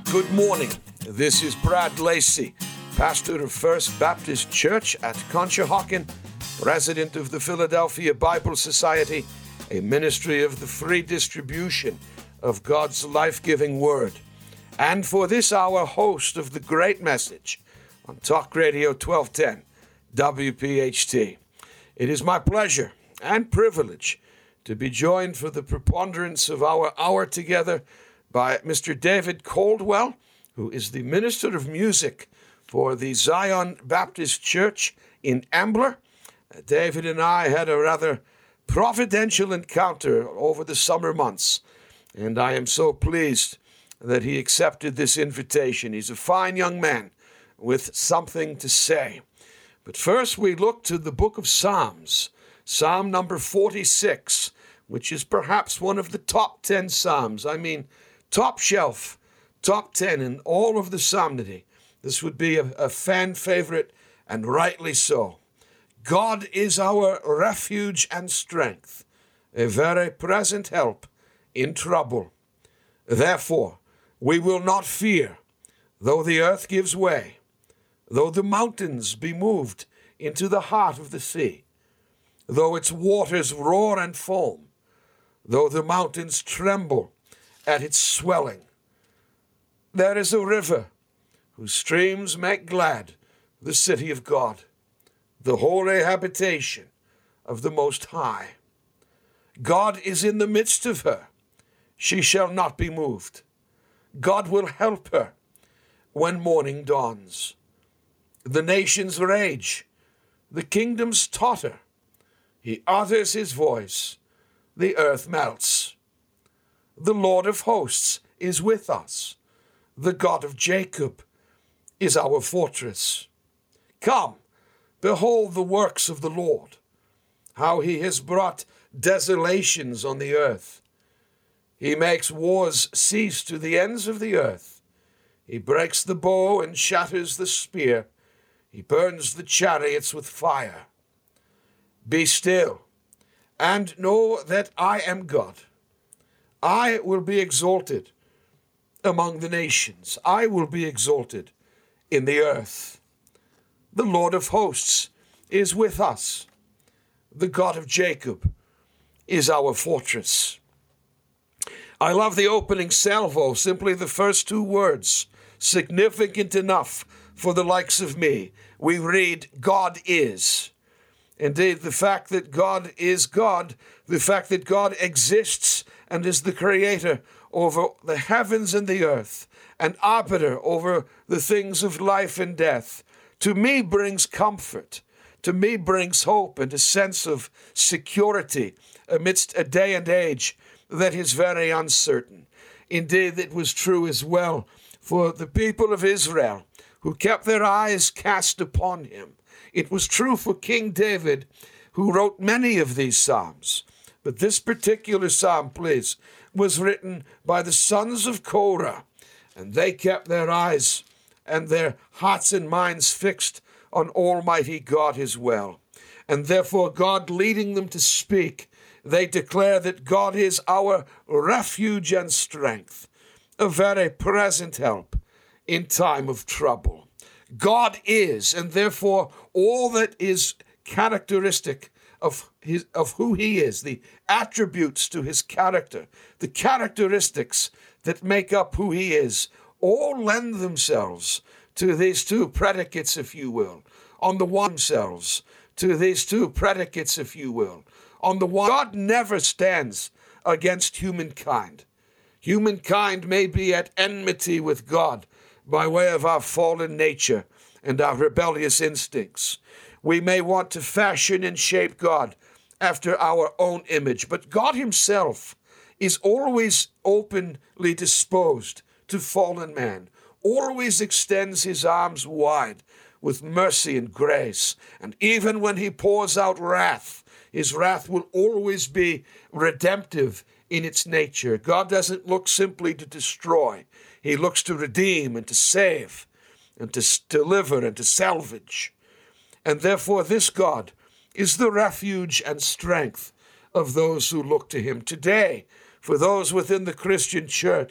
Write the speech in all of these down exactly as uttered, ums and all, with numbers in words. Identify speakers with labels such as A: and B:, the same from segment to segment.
A: Good morning. This is Brad Lacey, pastor of First Baptist Church at Conshohocken, president of the Philadelphia Bible Society, a ministry of the free distribution of God's life-giving word, and for this hour, host of the Great Message on Talk Radio twelve ten W P H T. It is my pleasure and privilege to be joined for the preponderance of our hour together by Mister David Caldwell, who is the minister of music for the Zion Baptist Church in Ambler. David and I had a rather providential encounter over the summer months, and I am so pleased that he accepted this invitation. He's a fine young man with something to say. But first we look to the book of Psalms, Psalm number forty-six, which is perhaps one of the top ten Psalms. I mean, top shelf, top ten in all of the psalmody. This would be a, a fan favorite, and rightly so. God is our refuge and strength, a very present help in trouble. Therefore, we will not fear, though the earth gives way, though the mountains be moved into the heart of the sea, though its waters roar and foam, though the mountains tremble at its swelling. There is a river whose streams make glad the city of God, the holy habitation of the Most High. God is in the midst of her. She shall not be moved. God will help her when morning dawns. The nations rage. The kingdoms totter. He utters his voice. The earth melts. The Lord of hosts is with us. The God of Jacob is our fortress. Come, behold the works of the Lord, how he has brought desolations on the earth. He makes wars cease to the ends of the earth. He breaks the bow and shatters the spear. He burns the chariots with fire. Be still and know that I am God. I will be exalted among the nations. I will be exalted in the earth. The Lord of hosts is with us. The God of Jacob is our fortress. I love the opening salvo, simply the first two words, significant enough for the likes of me. We read, God is. Indeed, the fact that God is God, the fact that God exists and is the creator over the heavens and the earth, and arbiter over the things of life and death, to me brings comfort, to me brings hope and a sense of security amidst a day and age that is very uncertain. Indeed, it was true as well for the people of Israel who kept their eyes cast upon him. It was true for King David, who wrote many of these psalms. But this particular psalm, please, was written by the sons of Korah, and they kept their eyes and their hearts and minds fixed on Almighty God as well. And therefore, God leading them to speak, they declare that God is our refuge and strength, a very present help in time of trouble. God is, and therefore all that is characteristic of his, of who he is, the attributes to his character, the characteristics that make up who he is, all lend themselves to these two predicates, if you will. On the one themselves to these two predicates, if you will. On the one, God never stands against humankind. Humankind may be at enmity with God by way of our fallen nature and our rebellious instincts. We may want to fashion and shape God after our own image, but God himself is always openly disposed to fallen man, always extends his arms wide with mercy and grace. And even when he pours out wrath, his wrath will always be redemptive in its nature. God doesn't look simply to destroy. He looks to redeem and to save and to deliver and to salvage. And therefore this God is the refuge and strength of those who look to him. Today, for those within the Christian church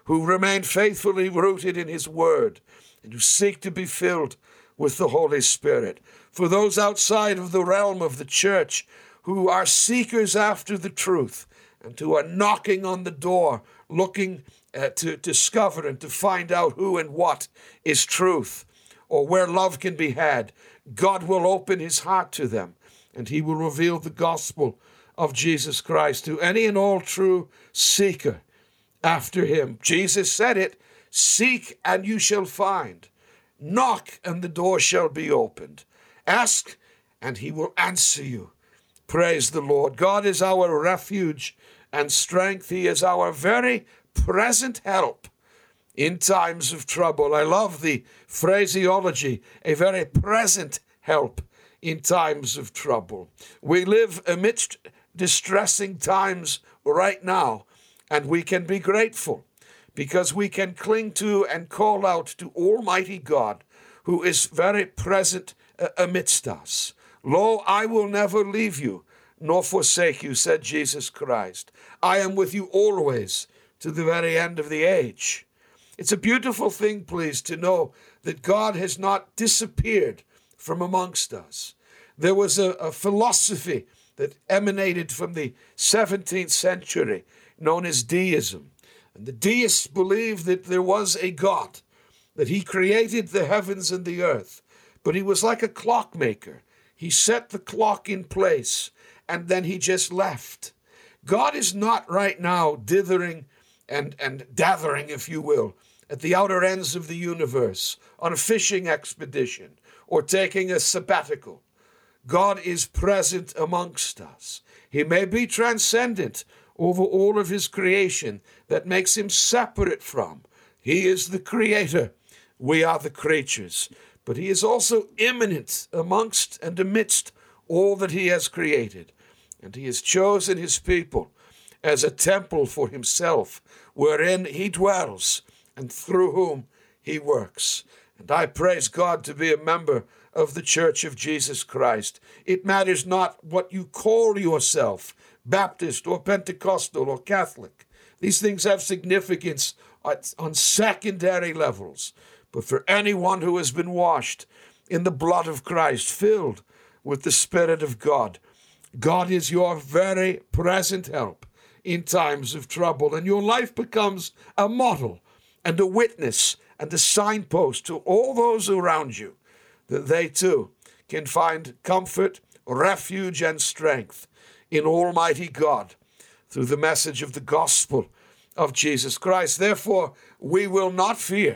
A: who remain faithfully rooted in his word and who seek to be filled with the Holy Spirit. For those outside of the realm of the church who are seekers after the truth and who are knocking on the door, looking uh, to discover and to find out who and what is truth or where love can be had, God will open his heart to them and he will reveal the gospel of Jesus Christ to any and all true seeker after him. Jesus said it, seek and you shall find. Knock and the door shall be opened. Ask and he will answer you. Praise the Lord. God is our refuge and strength. He is our very present help in times of trouble. I love the phraseology, a very present help in times of trouble. We live amidst distressing times right now, and we can be grateful because we can cling to and call out to Almighty God, who is very present uh, amidst us. Lo, I will never leave you nor forsake you, said Jesus Christ. I am with you always to the very end of the age. It's a beautiful thing, please, to know that God has not disappeared from amongst us. There was a, a philosophy that emanated from the seventeenth century known as deism. And the deists believed that there was a God, that he created the heavens and the earth, but he was like a clockmaker. He set the clock in place, and then he just left. God is not right now dithering and, and dathering, if you will, at the outer ends of the universe on a fishing expedition or taking a sabbatical. God is present amongst us. He may be transcendent over all of his creation that makes him separate from. He is the creator. We are the creatures. But he is also immanent amongst and amidst all that he has created. And he has chosen his people as a temple for himself, wherein he dwells and through whom he works. And I praise God to be a member of the Church of Jesus Christ. It matters not what you call yourself, Baptist or Pentecostal or Catholic. These things have significance on secondary levels. But for anyone who has been washed in the blood of Christ, filled with the Spirit of God, God is your very present help in times of trouble. And your life becomes a model and a witness and a signpost to all those around you, that they too can find comfort, refuge, and strength in Almighty God through the message of the gospel of Jesus Christ. Therefore, we will not fear.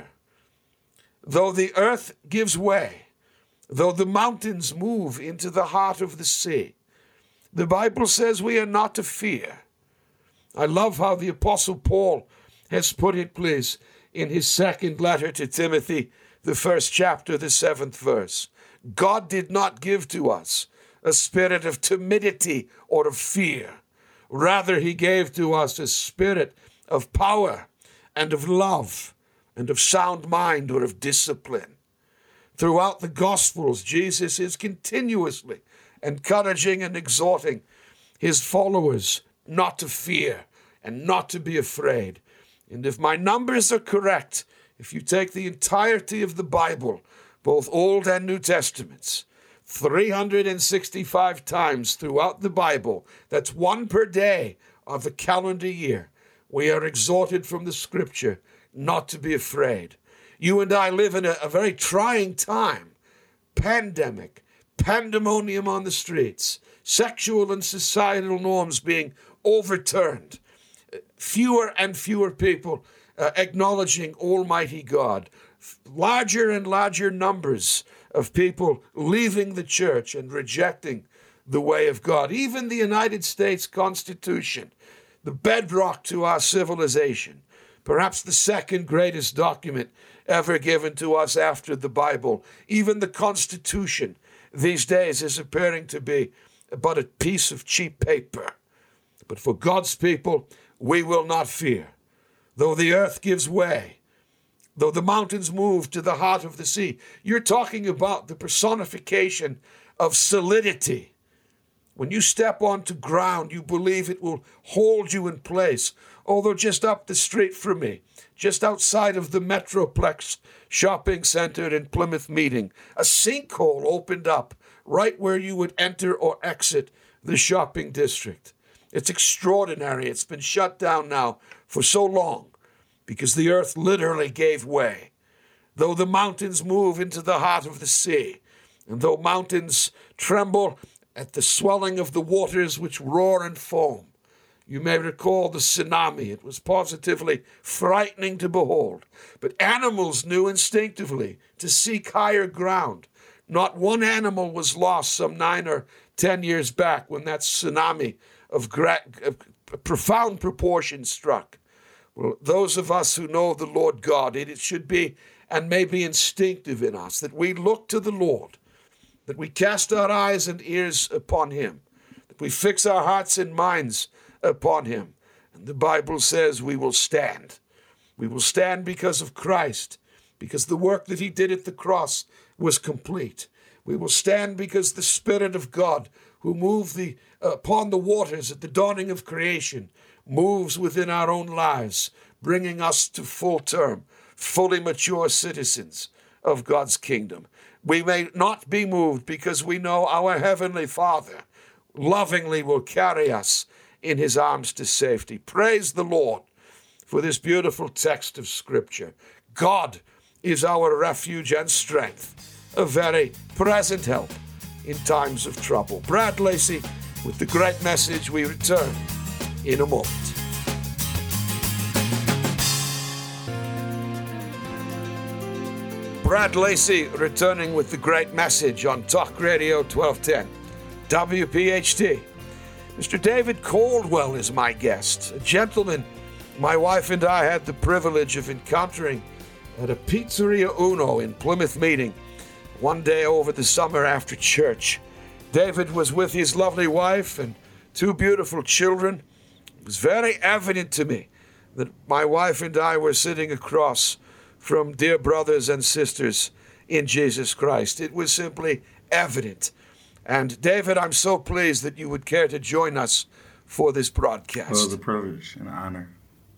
A: Though the earth gives way, though the mountains move into the heart of the sea, the Bible says we are not to fear. I love how the Apostle Paul has put it, please, in his second letter to Timothy, the first chapter, the seventh verse. God did not give to us a spirit of timidity or of fear. Rather, he gave to us a spirit of power and of love and of sound mind or of discipline. Throughout the Gospels, Jesus is continuously encouraging and exhorting his followers not to fear and not to be afraid. And if my numbers are correct, if you take the entirety of the Bible, both Old and New Testaments, three hundred sixty-five times throughout the Bible, that's one per day of the calendar year, we are exhorted from the Scripture not to be afraid. You and I live in a, a very trying time. Pandemic, pandemonium on the streets, sexual and societal norms being overturned, fewer and fewer people uh, acknowledging Almighty God, larger and larger numbers of people leaving the church and rejecting the way of God. Even the United States Constitution, the bedrock to our civilization, perhaps the second greatest document ever given to us after the Bible. Even the Constitution these days is appearing to be but a piece of cheap paper. But for God's people, we will not fear. Though the earth gives way, though the mountains move to the heart of the sea. You're talking about the personification of solidity. When you step onto ground, you believe it will hold you in place. Although just up the street from me, just outside of the Metroplex shopping center in Plymouth Meeting, a sinkhole opened up right where you would enter or exit the shopping district. It's extraordinary. It's been shut down now for so long because the earth literally gave way. Though the mountains move into the heart of the sea, and though mountains tremble at the swelling of the waters which roar and foam, you may recall the tsunami. It was positively frightening to behold. But animals knew instinctively to seek higher ground. Not one animal was lost some nine or ten years back when that tsunami of, gra- of profound proportions struck. Well, those of us who know the Lord God, it, it should be and may be instinctive in us that we look to the Lord, that we cast our eyes and ears upon him, that we fix our hearts and minds upon him. And the Bible says we will stand. We will stand because of Christ, because the work that he did at the cross was complete. We will stand because the Spirit of God, who moved the, uh, upon the waters at the dawning of creation, moves within our own lives, bringing us to full term, fully mature citizens of God's kingdom. We may not be moved because we know our Heavenly Father lovingly will carry us in his arms to safety. Praise the Lord for this beautiful text of Scripture. God is our refuge and strength, a very present help in times of trouble. Brad Lacey with the great message. We return in a moment. Brad Lacey returning with the great message on Talk Radio twelve ten, W P H T. Mister David Caldwell is my guest, a gentleman my wife and I had the privilege of encountering at a Pizzeria Uno in Plymouth Meeting one day over the summer after church. David was with his lovely wife and two beautiful children. It was very evident to me that my wife and I were sitting across from dear brothers and sisters in Jesus Christ. It was simply evident. And David, I'm so pleased that you would care to join us for this broadcast.
B: Well, it was a privilege and an honor.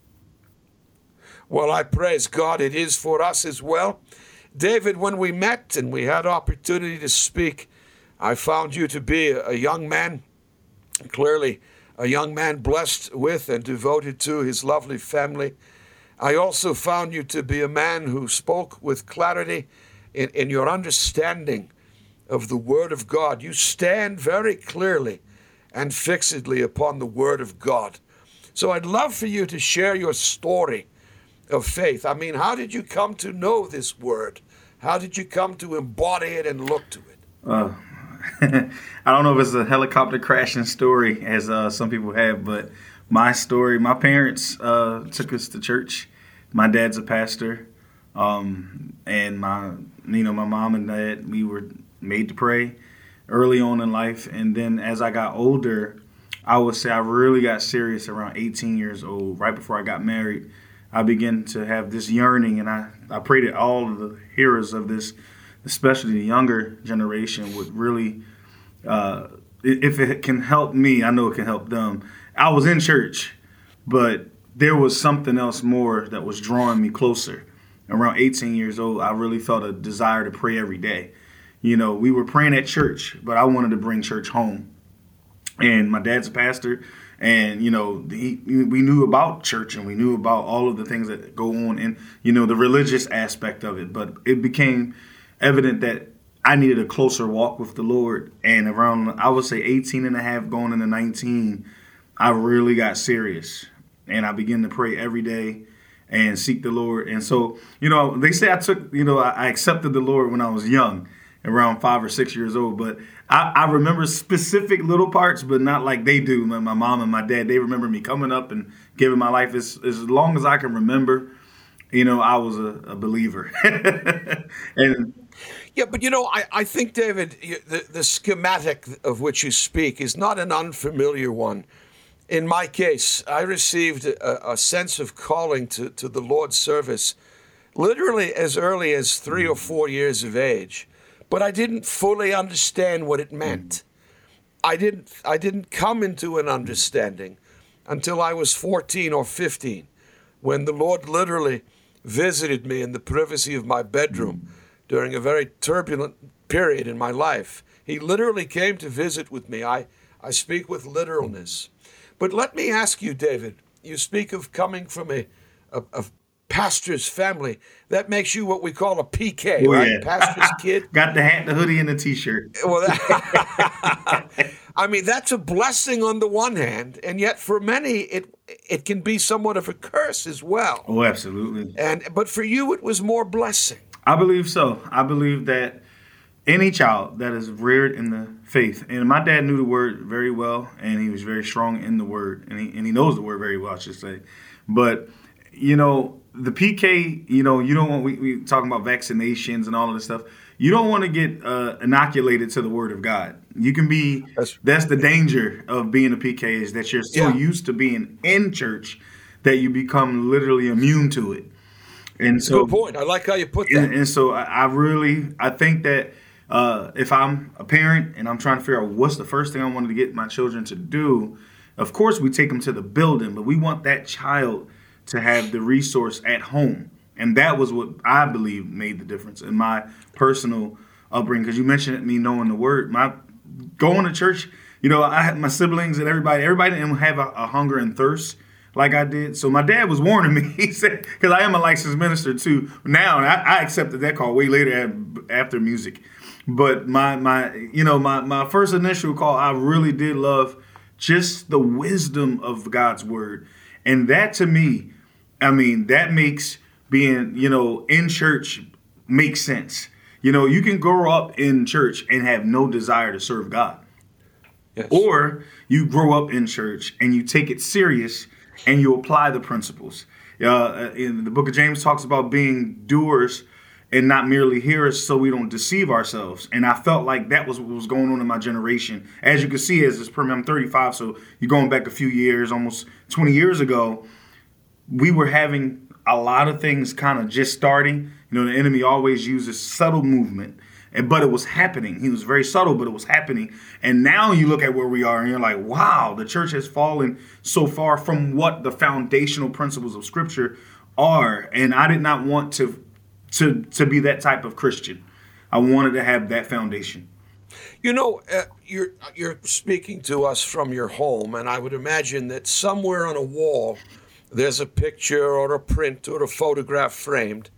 A: Well, I praise God. It is for us as well. David, when we met and we had opportunity to speak, I found you to be a young man, clearly a young man blessed with and devoted to his lovely family. I also found you to be a man who spoke with clarity in, in your understanding of the Word of God. You stand very clearly and fixedly upon the Word of God. So I'd love for you to share your story of faith. I mean, how did you come to know this Word? How did you come to embody it and look to it?
B: Uh, I don't know if it's a helicopter crashing story, as uh, some people have, but my story, my parents uh, took us to church. My dad's a pastor, um, and my, you know, my mom and dad, we were made to pray early on in life. And then as I got older, I would say I really got serious around eighteen years old. Right before I got married, I began to have this yearning, and I, I prayed that all of the hearers of this, especially the younger generation, would really, uh, if it can help me, I know it can help them. I was in church, but there was something else more that was drawing me closer. Around eighteen years old, I really felt a desire to pray every day. You know, we were praying at church, but I wanted to bring church home. And my dad's a pastor, and, you know, he, we knew about church and we knew about all of the things that go on and, you know, the religious aspect of it. But it became evident that I needed a closer walk with the Lord. And around, I would say eighteen and a half going into nineteen, I really got serious. And I began to pray every day and seek the Lord. And so, you know, they say I took, you know, I accepted the Lord when I was young, around five or six years old. But I, I remember specific little parts, but not like they do. My, my mom and my dad, they remember me coming up and giving my life. As, as long as I can remember, you know, I was a, a believer. and
A: Yeah, but, you know, I, I think, David, the, the schematic of which you speak is not an unfamiliar one. In my case, I received a, a sense of calling to, to the Lord's service literally as early as three or four years of age, but I didn't fully understand what it meant. I didn't I didn't come into an understanding until I was fourteen or fifteen, when the Lord literally visited me in the privacy of my bedroom during a very turbulent period in my life. He literally came to visit with me. I, I speak with literalness. But let me ask you, David, you speak of coming from a, a, a pastor's family. That makes you what we call a P K,
B: oh,
A: right?
B: Yeah.
A: Pastor's kid.
B: Got the hat, the hoodie, and the T-shirt.
A: Well, that, I mean, that's a blessing on the one hand, and yet for many, it it can be somewhat of a curse as well.
B: Oh, absolutely.
A: And but for you, it was more blessing.
B: I believe so. I believe that any child that is reared in the faith, and my dad knew the word very well, and he was very strong in the word, and he and he knows the word very well, I should say. But you know, the P K, you know, you don't want we we talking about vaccinations and all of this stuff. You don't want to get uh, inoculated to the word of God. You can be, that's, that's the danger of being a P K, is that you're so yeah. used to being in church that you become literally immune to it. And so,
A: good point. I like how you put that.
B: And, and so I, I really, I think that uh, if I'm a parent and I'm trying to figure out what's the first thing I wanted to get my children to do, of course we take them to the building, but we want that child to have the resource at home. And that was what I believe made the difference in my personal upbringing. Because you mentioned me knowing the word. My going to church, you know, I had my siblings and everybody. Everybody didn't have a, a hunger and thirst like I did. So my dad was warning me. He said, because I am a licensed minister too now, and I, I accepted that call way later after music. But my my you know my my first initial call, I really did love just the wisdom of God's word, and that to me, I mean, that makes being, you know, in church makes sense. You know, you can grow up in church and have no desire to serve God. Yes. Or you grow up in church and you take it serious and you apply the principles. Uh, in the book of James talks about being doers and not merely hearers, so we don't deceive ourselves. And I felt like that was what was going on in my generation. As you can see, as this I'm thirty-five, so you're going back a few years, almost twenty years ago, we were having a lot of things kind of just starting. You know, the enemy always uses subtle movement, and but it was happening. He was very subtle, but it was happening. And now you look at where we are, and you're like, wow, the church has fallen so far from what the foundational principles of Scripture are. And I did not want to to to be that type of Christian. I wanted to have that foundation.
A: You know, uh, you're you're speaking to us from your home, and I would imagine that somewhere on a wall there's a picture or a print or a photograph framed.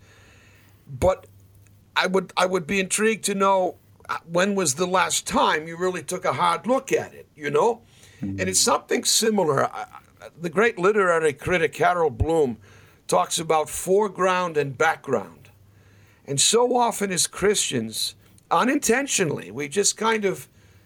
A: But I would I would be intrigued to know, when was the last time you really took a hard look at it, you know? Mm-hmm. And it's something similar. The great literary critic Harold Bloom talks about foreground and background. And so often as Christians, unintentionally, we just kind of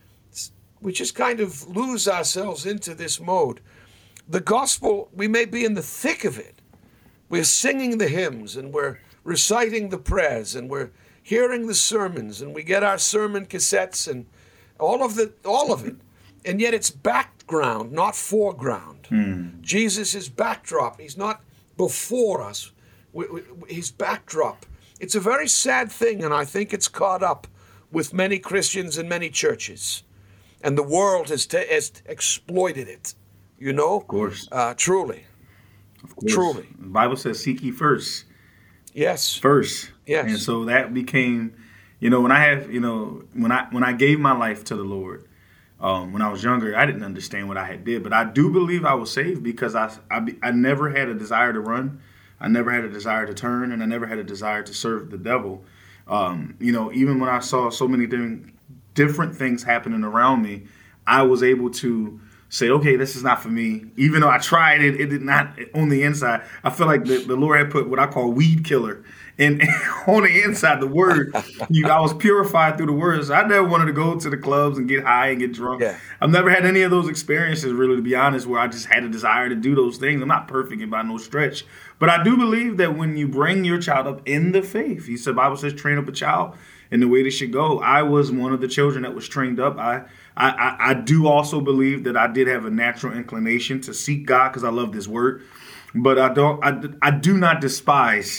A: we just kind of lose ourselves into this mode. The gospel, we may be in the thick of it. We're singing the hymns and we're reciting the prayers and we're hearing the sermons and we get our sermon cassettes and all of the all of it. And yet it's background, not foreground. Hmm. Jesus is backdrop. He's not before us. We, we, he's backdrop. It's a very sad thing, and I think it's caught up with many Christians and many churches. And the world has, t- has exploited it. You know?
B: Of course.
A: Uh, truly.
B: Of course.
A: Truly.
B: The Bible says, seek ye first.
A: Yes.
B: First.
A: Yes.
B: And so that became, you know, when I have, you know, when I when I gave my life to the Lord, um, when I was younger, I didn't understand what I had did. But I do believe I was saved because I, I, I never had a desire to run. I never had a desire to turn, and I never had a desire to serve the devil. Um, you know, even when I saw so many different, different things happening around me, I was able to say, okay, this is not for me. Even though I tried it, it did not on the inside. I feel like the, the Lord had put what I call weed killer. And on the inside, the word, you, I was purified through the words. I never wanted to go to the clubs and get high and get drunk. Yeah. I've never had any of those experiences, really, to be honest, where I just had a desire to do those things. I'm not perfect by no stretch. But I do believe that when you bring your child up in the faith, he said, the Bible says, train up a child in the way they should go. I was one of the children that was trained up. I I, I, I do also believe that I did have a natural inclination to seek God because I love this word. But I don't. I, I do not despise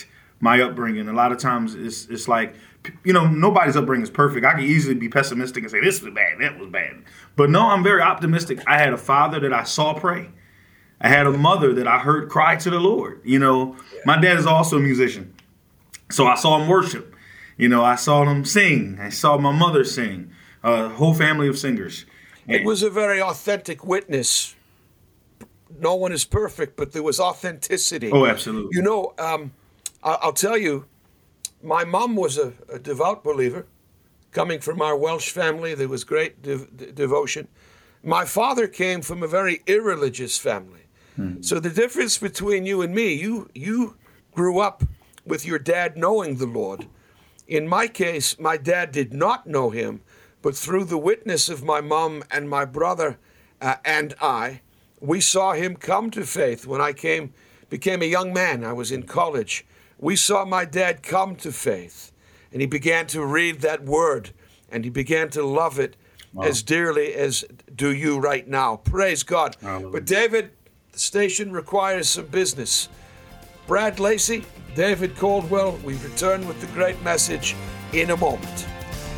B: my upbringing. A lot of times it's it's like, you know, nobody's upbringing is perfect. I can easily be pessimistic and say this was bad, that was bad. But no, I'm very optimistic. I had a father that I saw pray. I had a mother that I heard cry to the Lord. You know, yeah. My dad is also a musician. So I saw him worship. You know, I saw him sing. I saw my mother sing. A whole family of singers.
A: It was a very authentic witness. No one is perfect, but there was authenticity.
B: Oh, absolutely.
A: You know, um, I'll tell you, my mom was a, a devout believer. Coming from our Welsh family, there was great de- de- devotion. My father came from a very irreligious family. Hmm. So the difference between you and me, you you grew up with your dad knowing the Lord. In my case, my dad did not know him, but through the witness of my mom and my brother uh, and I, we saw him come to faith. When I came, became a young man, I was in college. We saw my dad come to faith, and he began to read that word, and he began to love it wow. as dearly as do you right now. Praise God. Hallelujah. But David, the station requires some business. Brad Lacey, David Caldwell, we return with the great message in a moment.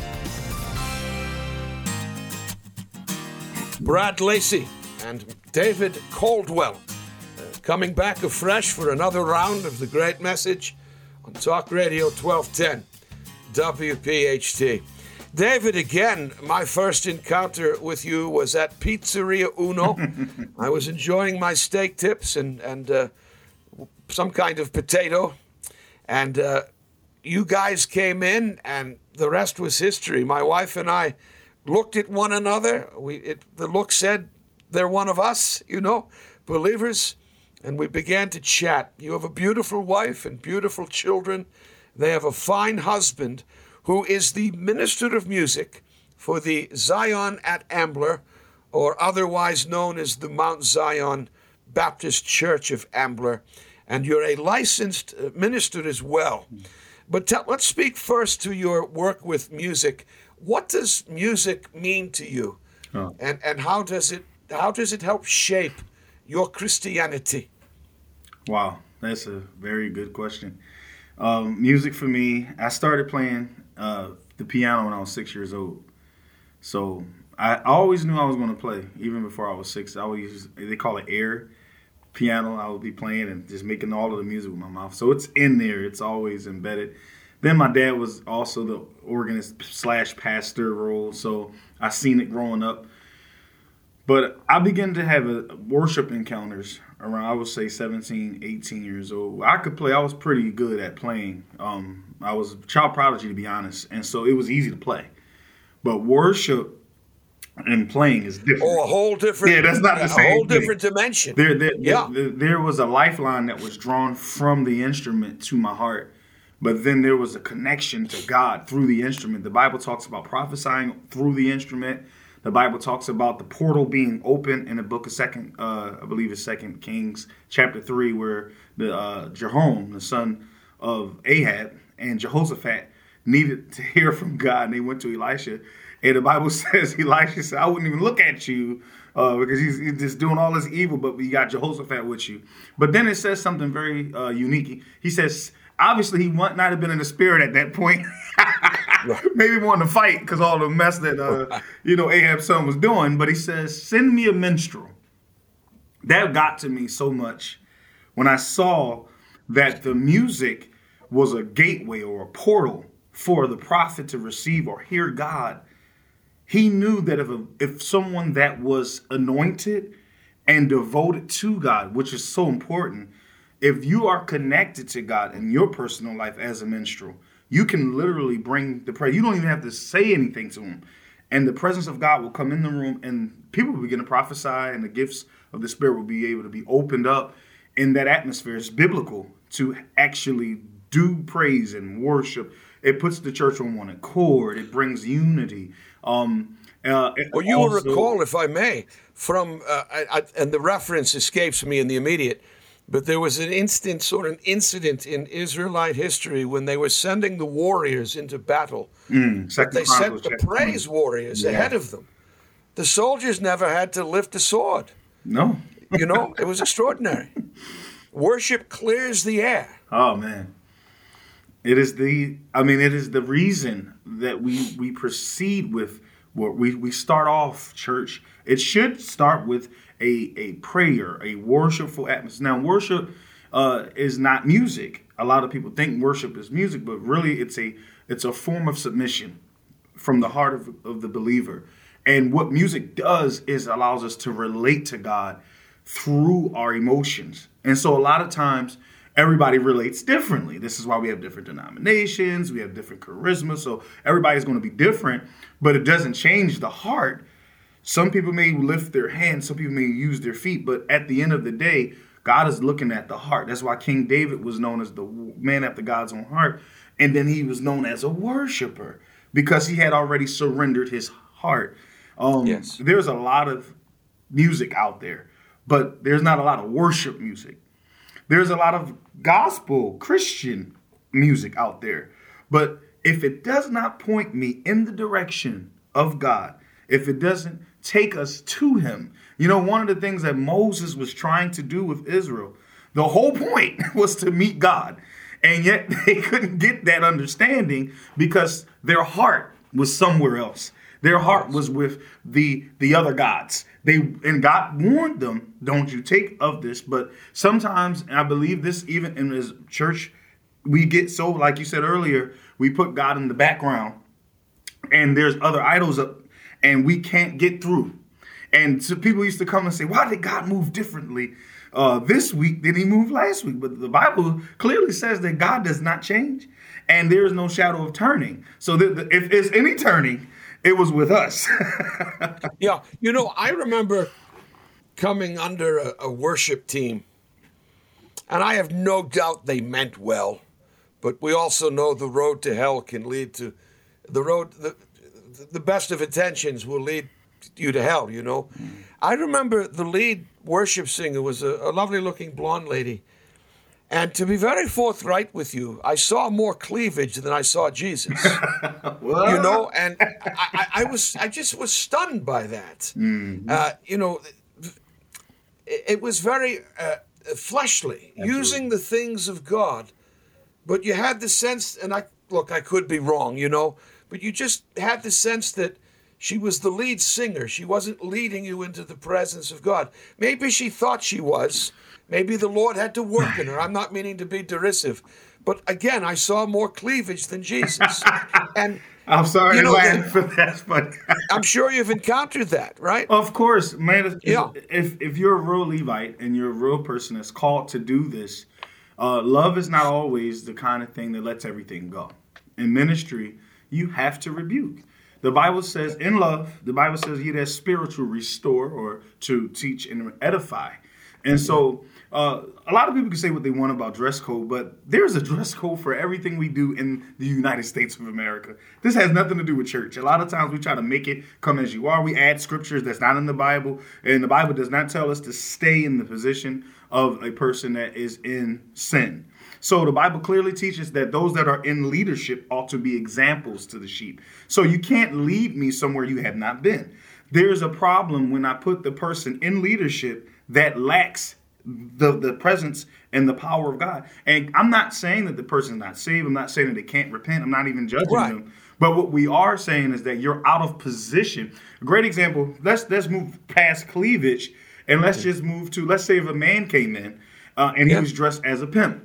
A: Brad Lacey and David Caldwell uh, coming back afresh for another round of the great message on Talk Radio twelve ten W P H T. David, again, my first encounter with you was at Pizzeria Uno. I was enjoying my steak tips and, and uh, some kind of potato. And uh, you guys came in, and the rest was history. My wife and I looked at one another. We it, the look said, they're one of us, you know, believers. And we began to chat. You have a beautiful wife and beautiful children. They have a fine husband who is the minister of music for the Zion at Ambler, or otherwise known as the Mount Zion Baptist Church of Ambler. And you're a licensed minister as well. But tell, let's speak first to your work with music. What does music mean to you? Oh. And and how does it how does it help shape your Christianity?
B: Wow, that's a very good question. Um, music for me, I started playing uh, the piano when I was six years old. So I always knew I was going to play, even before I was six. I always use, they call it air piano. I would be playing and just making all of the music with my mouth. So it's in there. It's always embedded. Then my dad was also the organist slash pastor role, so I seen it growing up. But I began to have a worship encounters around, I would say, seventeen, eighteen years old. I could play. I was pretty good at playing. Um, I was a child prodigy, to be honest, and so it was easy to play. But worship and playing is different.
A: Oh, a whole different.
B: Yeah, that's not the same.
A: A whole
B: thing.
A: different dimension.
B: There, there,
A: yeah.
B: there, there was a lifeline that was drawn from the instrument to my heart. But then there was a connection to God through the instrument. The Bible talks about prophesying through the instrument. The Bible talks about the portal being open in the book of Second, uh, I believe it's Second Kings, chapter three, where the uh, Jehoram, the son of Ahab, and Jehoshaphat needed to hear from God, and they went to Elisha. And the Bible says Elisha said, "I wouldn't even look at you uh, because he's, he's just doing all this evil." But you got Jehoshaphat with you. But then it says something very uh, unique. He says, obviously, he might not have been in the spirit at that point. Maybe wanted to fight because all the mess that, uh, you know, Ahab's son was doing. But he says, send me a minstrel. That got to me so much when I saw that the music was a gateway or a portal for the prophet to receive or hear God. He knew that if, a, if someone that was anointed and devoted to God, which is so important, if you are connected to God in your personal life as a minstrel, you can literally bring the prayer. You don't even have to say anything to him. And the presence of God will come in the room and people will begin to prophesy and the gifts of the Spirit will be able to be opened up in that atmosphere. It's biblical to actually do praise and worship. It puts the church on one accord. It brings unity. Um, uh,
A: well, you also, will recall, if I may, from, uh, I, I, and the reference escapes me in the immediate, but there was an instance or an incident in Israelite history when they were sending the warriors into battle.
B: Mm,
A: but they sent the praise twenty. warriors yeah. ahead of them. The soldiers never had to lift a sword.
B: No.
A: You know, it was extraordinary. Worship clears the air.
B: Oh, man. It is the, I mean, it is the reason that we we proceed with what we we start off church. It should start with a a prayer, a worshipful atmosphere. Now, worship uh, is not music. A lot of people think worship is music, but really, it's a it's a form of submission from the heart of, of the believer. And what music does is allows us to relate to God through our emotions. And so, a lot of times, everybody relates differently. This is why we have different denominations. We have different charisma. So everybody's going to be different, but it doesn't change the heart. Some people may lift their hands. Some people may use their feet. But at the end of the day, God is looking at the heart. That's why King David was known as the man after God's own heart. And then he was known as a worshiper because he had already surrendered his heart. Um, yes. There's a lot of music out there, but there's not a lot of worship music. There's a lot of gospel Christian music out there. But if it does not point me in the direction of God, if it doesn't take us to him, you know, one of the things that Moses was trying to do with Israel, the whole point was to meet God. And yet they couldn't get that understanding because their heart was somewhere else. Their heart was with the the other gods. They and God warned them, don't you take of this. But sometimes, and I believe this even in this church, we get so, like you said earlier, we put God in the background and there's other idols up and we can't get through. And so people used to come and say, why did God move differently uh, this week than he moved last week? But the Bible clearly says that God does not change and there is no shadow of turning. So the, the, if there's any turning, it was with us.
A: Yeah. You know, I remember coming under a, a worship team, and I have no doubt they meant well, but we also know the road to hell can lead to the road. The, the best of intentions will lead you to hell, you know. Mm. I remember the lead worship singer was a, a lovely looking blonde lady. And to be very forthright with you, I saw more cleavage than I saw Jesus. You know, and I, I, I was, I just was stunned by that. Mm-hmm. Uh, you know, it, it was very uh, fleshly, Absolutely. Using the things of God. But you had the sense, and I look, I could be wrong, you know, but you just had the sense that she was the lead singer. She wasn't leading you into the presence of God. Maybe she thought she was. Maybe the Lord had to work in her. I'm not meaning to be derisive. But again, I saw more cleavage than Jesus. And
B: I'm sorry
A: you know,
B: to laugh for that, but
A: I'm sure you've encountered that, right?
B: Of course, man.
A: Yeah.
B: If if you're a real Levite and you're a real person that's called to do this, uh, love is not always the kind of thing that lets everything go. In ministry, you have to rebuke. The Bible says, in love, the Bible says, "He that spiritual restore," or to teach and edify. And so uh, a lot of people can say what they want about dress code, but there's a dress code for everything we do in the United States of America. This has nothing to do with church. A lot of times we try to make it come as you are. We add scriptures that's not in the Bible, and the Bible does not tell us to stay in the position of a person that is in sin. So the Bible clearly teaches that those that are in leadership ought to be examples to the sheep. So you can't lead me somewhere you have not been. There's a problem when I put the person in leadership that lacks the, the presence and the power of God. And I'm not saying that the person's not saved. I'm not saying that they can't repent. I'm not even judging right. them. But what we are saying is that you're out of position. A great example, let's let's move past cleavage and let's just move to, let's say if a man came in uh, and yeah. he was dressed as a pimp.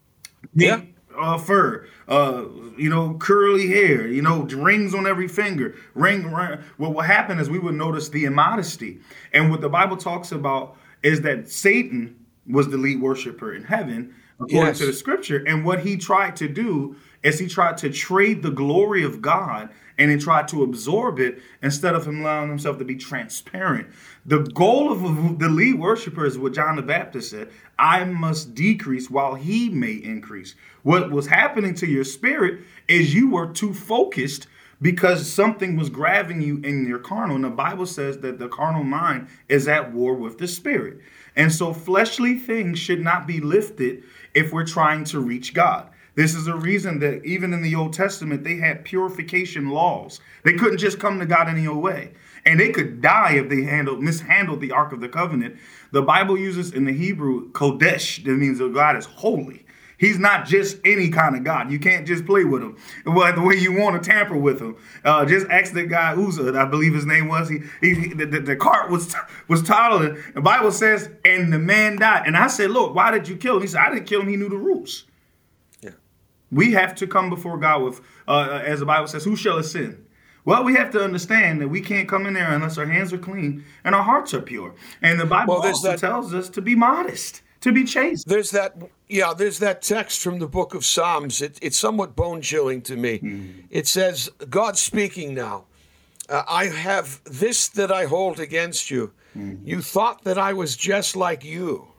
A: Yeah.
B: Uh, fur, uh, you know, curly hair, you know, rings on every finger, ring, ring. Well, what happened is we would notice the immodesty. And what the Bible talks about is that Satan was the lead worshiper in heaven, according yes. to the scripture. And what he tried to do is he tried to trade the glory of God and he tried to absorb it instead of him allowing himself to be transparent. The goal of the lead worshiper is what John the Baptist said, I must decrease while he may increase. What was happening to your spirit is you were too focused because something was grabbing you in your carnal. And the Bible says that the carnal mind is at war with the spirit. And so fleshly things should not be lifted if we're trying to reach God. This is a reason that even in the Old Testament, they had purification laws. They couldn't just come to God any old way. And they could die if they handled, mishandled the Ark of the Covenant. The Bible uses in the Hebrew, Kodesh, that means that God is holy. He's not just any kind of God. You can't just play with him well, the way you want to tamper with him. Uh, just ask the guy Uzzah, I believe his name was. He, he the, the, the cart was was toddling. The Bible says, and the man died. And I said, look, why did you kill him? He said, I didn't kill him. He knew the rules.
A: Yeah.
B: We have to come before God with, uh, as the Bible says, who shall ascend? Well, we have to understand that we can't come in there unless our hands are clean and our hearts are pure. And the Bible
A: well,
B: also
A: that,
B: tells us to be modest, to be chaste.
A: There's that, yeah, there's that text from the book of Psalms. It, it's somewhat bone-chilling to me. Mm. It says, God speaking now, uh, I have this that I hold against you. Mm. You thought that I was just like you.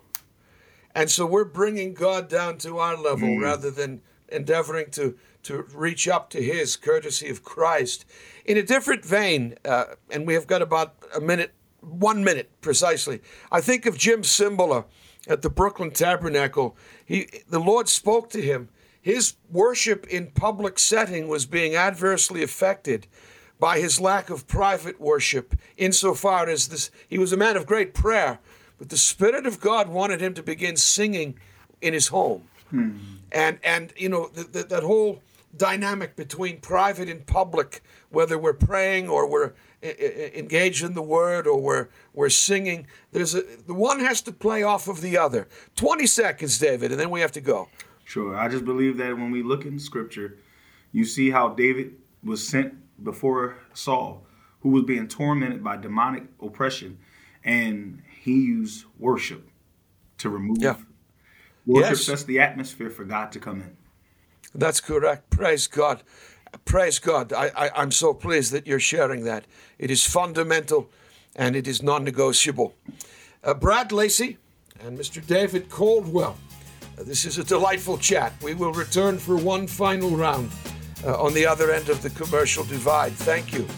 A: And so we're bringing God down to our level mm. rather than endeavoring to to reach up to his, courtesy of Christ. In a different vein, uh, and we have got about a minute, one minute precisely, I think of Jim Cymbala at the Brooklyn Tabernacle. He, the Lord spoke to him. His worship in public setting was being adversely affected by his lack of private worship, insofar as this, he was a man of great prayer, but the Spirit of God wanted him to begin singing in his home. Hmm. And, and you know, the, the, that whole dynamic between private and public, whether we're praying or we're engaged in the word or we're we're singing, there's a the one has to play off of the other. twenty seconds, David, and then we have to go.
B: Sure. I just believe that when we look in Scripture, you see how David was sent before Saul, who was being tormented by demonic oppression, and he used worship to remove.
A: Yeah.
B: Worship
A: yes.
B: sets the atmosphere for God to come in.
A: That's correct. Praise God. Praise God. I, I, I'm so pleased that you're sharing that. It is fundamental and it is non-negotiable. Uh, Brad Lacey and Mister David Caldwell, uh, this is a delightful chat. We will return for one final round uh, on the other end of the commercial divide. Thank you.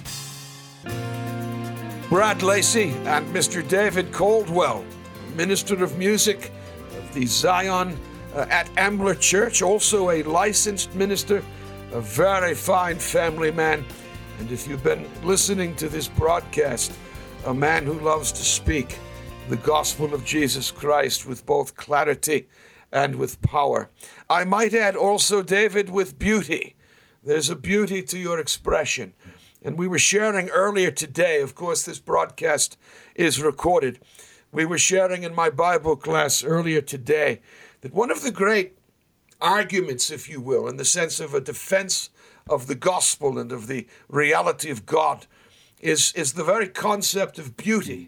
A: Brad Lacey and Mister David Caldwell, Minister of Music of the Zion Uh, at Ambler Church, also a licensed minister, a very fine family man. And if you've been listening to this broadcast, a man who loves to speak the gospel of Jesus Christ with both clarity and with power. I might add also, David, with beauty. There's a beauty to your expression. And we were sharing earlier today, of course, this broadcast is recorded. We were sharing in my Bible class earlier today that one of the great arguments, if you will, in the sense of a defense of the gospel and of the reality of God, is, is the very concept of beauty.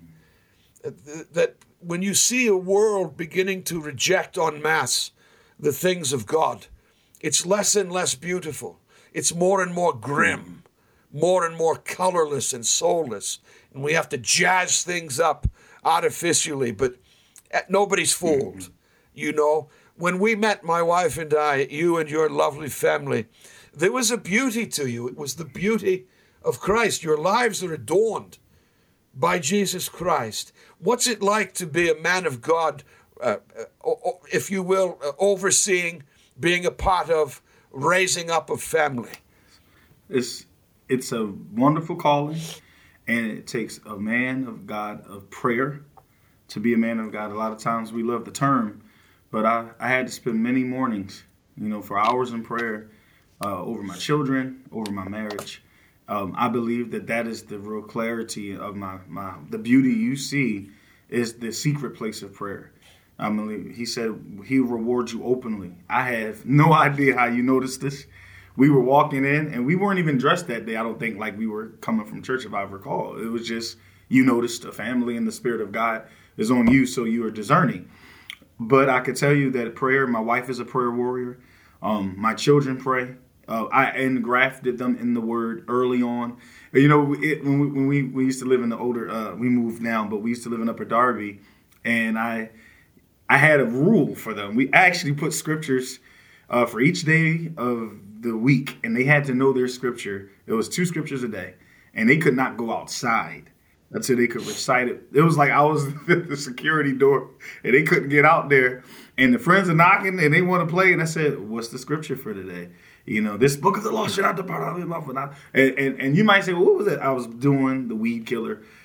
A: That when you see a world beginning to reject en masse the things of God, it's less and less beautiful. It's more and more grim, more and more colorless and soulless. And we have to jazz things up artificially, but nobody's fooled. You know, when we met, my wife and I, you and your lovely family, there was a beauty to you. It was the beauty of Christ. Your lives are adorned by Jesus Christ. What's it like to be a man of God, uh, uh, if you will, uh, overseeing, being a part of, raising up a family?
B: It's, it's a wonderful calling, and it takes a man of God of prayer to be a man of God. A lot of times we love the term, but I, I had to spend many mornings, you know, for hours in prayer uh, over my children, over my marriage. Um, I believe that that is the real clarity of my, my the beauty you see is the secret place of prayer. I mean, he said he rewards you openly. I have no idea how you noticed this. We were walking in, and we weren't even dressed that day. I don't think like we were coming from church, if I recall. It was just you noticed a family and the Spirit of God is on you, so you are discerning. But I could tell you that prayer, my wife is a prayer warrior. Um, my children pray. Uh, I engrafted them in the word early on. You know, it, when, we, when we we used to live in the older, uh, we moved now, but we used to live in Upper Darby, and I I had a rule for them. We actually put scriptures uh, for each day of the week, and they had to know their scripture. It was two scriptures a day, and they could not go outside until they could recite it. It was like I was the security door, and they couldn't get out there. And the friends are knocking, and they want to play. And I said, "What's the scripture for today?" You know, this book of the law should not depart out of your mouth. And, and, and you might say, well, what was it? I was doing the weed killer.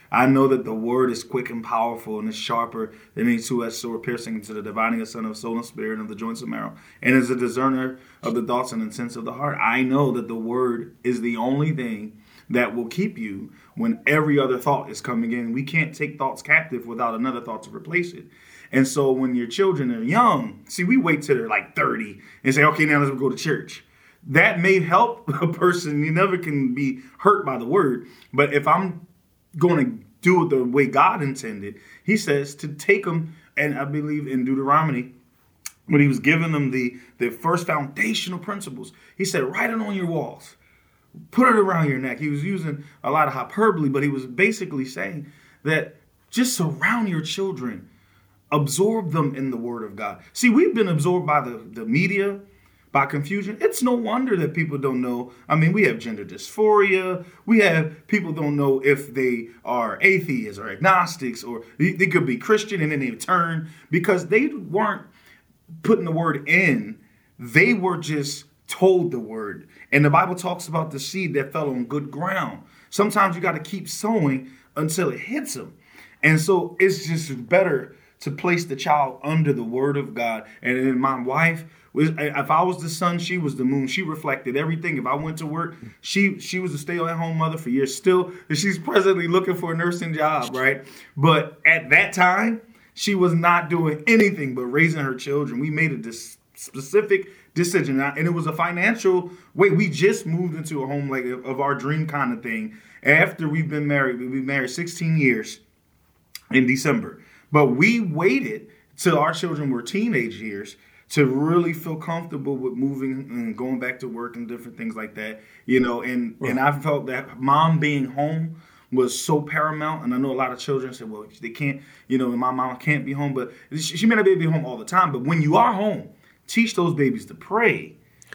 B: I know that the word is quick and powerful and is sharper than any two-edged sword, piercing into the dividing asunder of soul and spirit and of the joints and marrow, and is a discerner of the thoughts and intents of the heart. I know that the word is the only thing that will keep you when every other thought is coming in. We can't take thoughts captive without another thought to replace it. And so when your children are young, see, we wait till they're like thirty and say, okay, now let's go to church. That may help a person. You never can be hurt by the word. But if I'm going to do it the way God intended, he says to take them, and I believe in Deuteronomy, when he was giving them the, the first foundational principles, he said, write it on your walls. Put it around your neck. He was using a lot of hyperbole, but he was basically saying that just surround your children. Absorb them in the word of God. See, we've been absorbed by the, the media, by confusion. It's no wonder that people don't know. I mean, we have gender dysphoria. We have people don't know if they are atheists or agnostics, or they, they could be Christian and then they turn because they weren't putting the word in. They were just told the word. And the Bible talks about the seed that fell on good ground. Sometimes you got to keep sowing until it hits them. And so it's just better to place the child under the word of God. And then my wife, was, if I was the sun, she was the moon. She reflected everything. If I went to work, she she was a stay-at-home mother for years. Still, she's presently looking for a nursing job, right? But at that time, she was not doing anything but raising her children. We made a dis- specific decision, and it was a financial way. We just moved into a home like of our dream kind of thing. After we've been married, we've been married sixteen years in December. But we waited till our children were teenage years to really feel comfortable with moving and going back to work and different things like that, you know, and, right. and I felt that mom being home was so paramount. And I know a lot of children say, well, they can't, you know, my mom can't be home, but she, she may not be able to be home all the time. But when you are home, teach those babies to pray.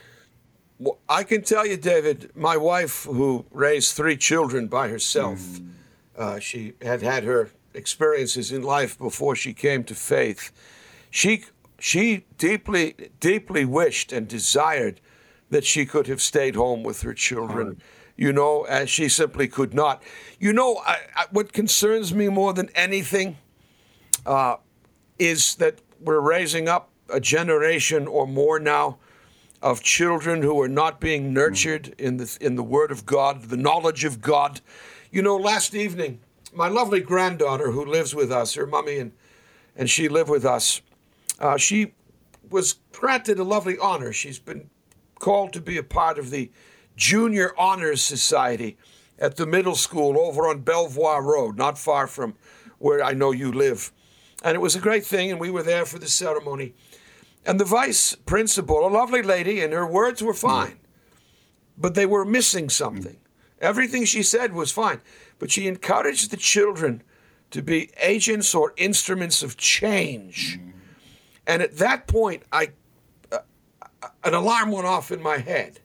A: Well, I can tell you, David, my wife, who raised three children by herself, mm. uh, she had had her experiences in life before she came to faith. She she deeply, deeply wished and desired that she could have stayed home with her children, right. you know, and she simply could not. You know, I, I, what concerns me more than anything uh, is that we're raising up a generation or more now of children who are not being nurtured in the in the Word of God, the knowledge of God. You know, last evening, my lovely granddaughter who lives with us, her mommy and, and she live with us, uh, she was granted a lovely honor. She's been called to be a part of the Junior Honors Society at the middle school over on Belvoir Road, not far from where I know you live. And it was a great thing, and we were there for the ceremony. And the vice principal, a lovely lady, and her words were fine, but they were missing something. Everything she said was fine, but she encouraged the children to be agents or instruments of change. Mm. And at that point, I uh, an alarm went off in my head.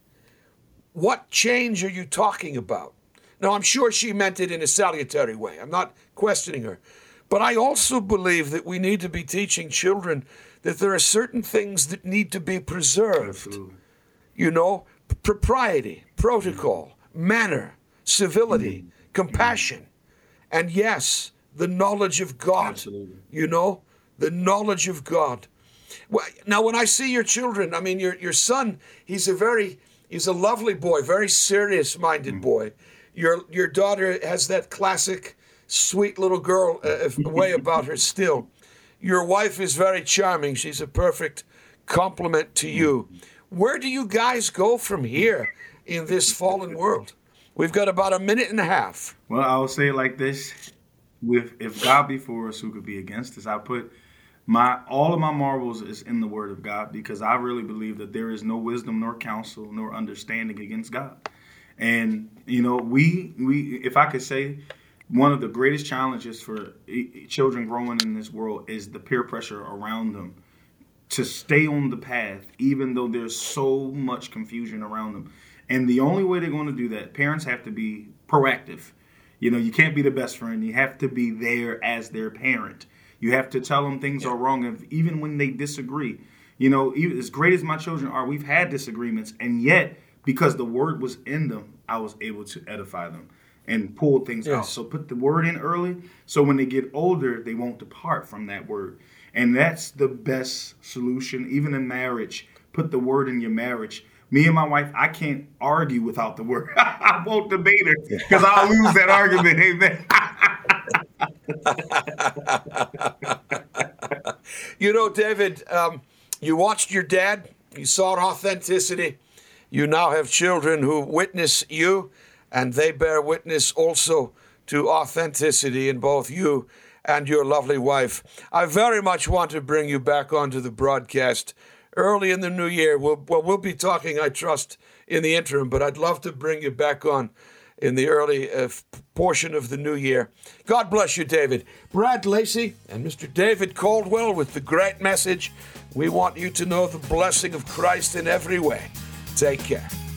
A: What change are you talking about? Now, I'm sure she meant it in a salutary way. I'm not questioning her. But I also believe that we need to be teaching children that there are certain things that need to be preserved. Absolutely. You know, p- propriety, protocol, mm. manner, civility, mm. compassion, mm. and yes, the knowledge of God. Absolutely. You know, the knowledge of God. Well, now, when I see your children, I mean, your your son, he's a very, he's a lovely boy, very serious-minded mm. boy. Your your daughter has that classic, sweet little girl uh, way about her still. Your wife is very charming. She's a perfect complement to you. Where do you guys go from here in this fallen world? We've got about a minute and a half.
B: Well, I will say it like this. With if God be for us, who could be against us? I put my all of my marbles is in the Word of God, because I really believe that there is no wisdom nor counsel nor understanding against God. And, you know, we we if I could say, one of the greatest challenges for children growing in this world is the peer pressure around them to stay on the path, even though there's so much confusion around them. And the only way they're going to do that, parents have to be proactive. You know, you can't be the best friend. You have to be there as their parent. You have to tell them things are wrong, and even when they disagree. You know, even, as great as my children are, we've had disagreements, and yet, because the word was in them, I was able to edify them. and pull things
A: Yes.
B: out. So put the word in early, so when they get older, they won't depart from that word. And that's the best solution, even in marriage. Put the word in your marriage. Me and my wife, I can't argue without the word. I won't debate her because I'll lose that argument. Amen.
A: You know, David, um, you watched your dad. You saw authenticity. You now have children who witness you, and they bear witness also to authenticity in both you and your lovely wife. I very much want to bring you back onto the broadcast early in the new year. We'll, well, we'll be talking, I trust, in the interim, but I'd love to bring you back on in the early uh, portion of the new year. God bless you, David. Brad Lacey and Mister David Caldwell with the great message. We want you to know the blessing of Christ in every way. Take care.